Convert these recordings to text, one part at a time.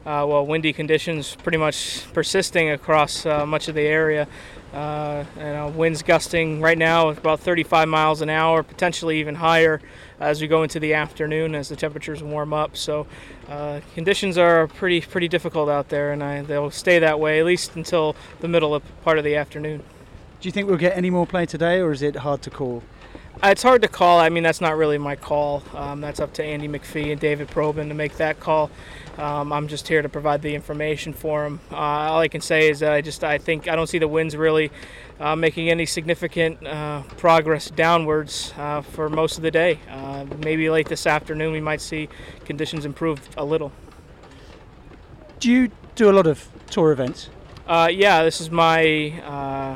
windy conditions pretty much persisting across much of the area. Winds gusting right now about 35 miles an hour, potentially even higher as we go into the afternoon as the temperatures warm up. So conditions are pretty difficult out there, and they'll stay that way at least until the middle of part of the afternoon. Do you think we'll get any more play today, or is it hard to call? It's hard to call. I mean, that's not really my call. That's up to Andy McPhee and David Probin to make that call. I'm just here to provide the information for them. All I can say is that I don't see the winds really making any significant progress downwards for most of the day. Maybe late this afternoon we might see conditions improve a little. Do you do a lot of tour events? Yeah, this is my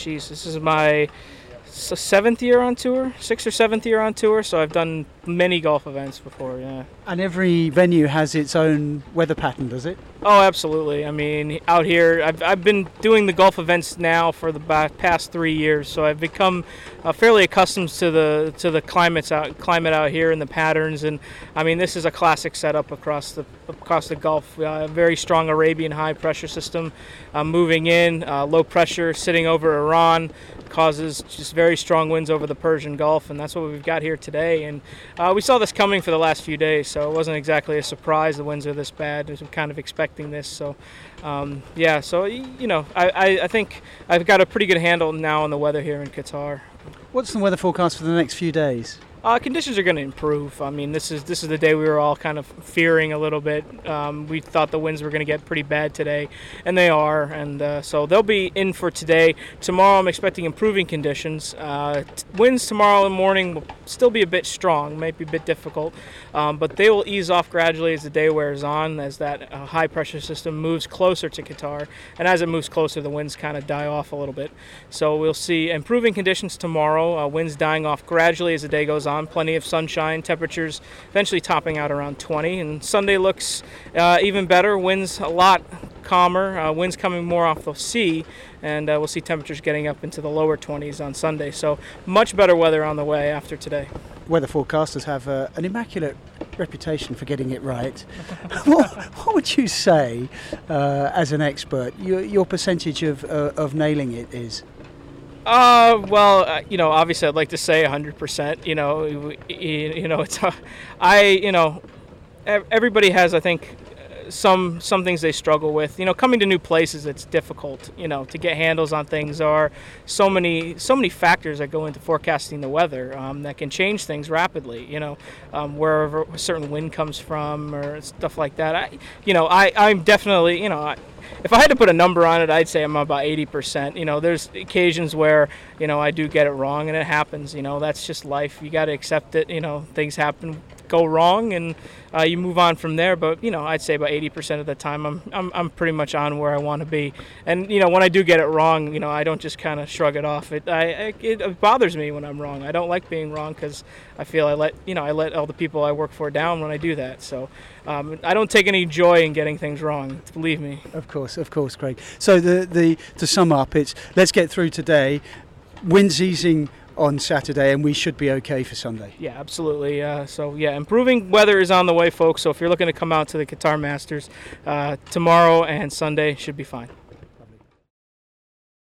seventh year on tour, sixth or seventh year on tour, so I've done many golf events before, yeah. And every venue has its own weather pattern, does it? Oh, absolutely. I mean, out here, I've been doing the golf events now for the past 3 years, so I've become fairly accustomed to the climate out here and the patterns. And I mean, this is a classic setup across the Gulf. Very strong Arabian high pressure system moving in, low pressure sitting over Iran causes just very strong winds over the Persian Gulf, and that's what we've got here today. And we saw this coming for the last few days, so it wasn't exactly a surprise the winds are this bad. I was kind of expecting this. So, I think I've got a pretty good handle now on the weather here in Qatar. What's the weather forecast for the next few days? Conditions are going to improve. I mean, this is the day we were all kind of fearing a little bit. We thought the winds were going to get pretty bad today, and they are. And so they'll be in for today. Tomorrow, I'm expecting improving conditions. Winds tomorrow in the morning will still be a bit strong, might be a bit difficult, but they will ease off gradually as the day wears on, as that high pressure system moves closer to Qatar. And as it moves closer, the winds kind of die off a little bit. So we'll see improving conditions tomorrow. Winds dying off gradually as the day goes on. Plenty of sunshine, temperatures eventually topping out around 20, and Sunday looks even better. Winds a lot calmer, winds coming more off the sea, and we'll see temperatures getting up into the lower 20s on Sunday. So much better weather on the way after today. Weather forecasters have an immaculate reputation for getting it right. What would you say, as an expert, your percentage of nailing it is? Obviously I'd like to say 100%, everybody has, I think, some things they struggle with. Coming to new places, it's difficult, to get handles on things. There are so many factors that go into forecasting the weather that can change things rapidly, wherever a certain wind comes from or stuff like that. I'm definitely, if I had to put a number on it, I'd say I'm about 80%. There's occasions where, I do get it wrong, and it happens. That's just life. You got to accept it. Things happen, go wrong, and you move on from there. But, I'd say about 80% of the time I'm pretty much on where I want to be. And, when I do get it wrong, I don't just kind of shrug it off. It bothers me when I'm wrong. I don't like being wrong because I feel I let all the people I work for down when I do that. So I don't take any joy in getting things wrong, believe me. Of course, Craig. So to sum up, it's let's get through today. Winds easing on Saturday, and we should be okay for Sunday. Yeah, absolutely. Improving weather is on the way, folks. So if you're looking to come out to the Qatar Masters, tomorrow and Sunday should be fine.